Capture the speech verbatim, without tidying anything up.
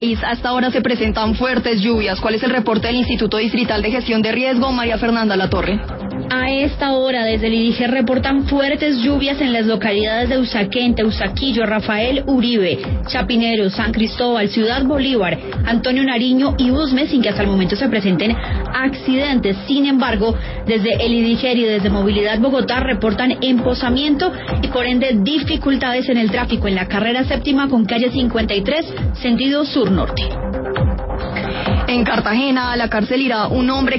Hasta ahora se presentan fuertes lluvias. ¿Cuál es el reporte del Instituto Distrital de Gestión de Riesgo? María Fernanda Latorre. A esta hora, desde el I D I G E reportan fuertes lluvias en las localidades de Usaquén, Teusaquillo, Rafael Uribe, Chapinero, San Cristóbal, Ciudad Bolívar, Antonio Nariño y Usme, sin que hasta el momento se presenten accidentes. Sin embargo, desde el I D I G E y desde Movilidad Bogotá reportan emposamiento y por ende dificultades en el tráfico en la carrera séptima con calle cincuenta y tres, sentido sur-norte. En Cartagena, a la cárcel irá un hombre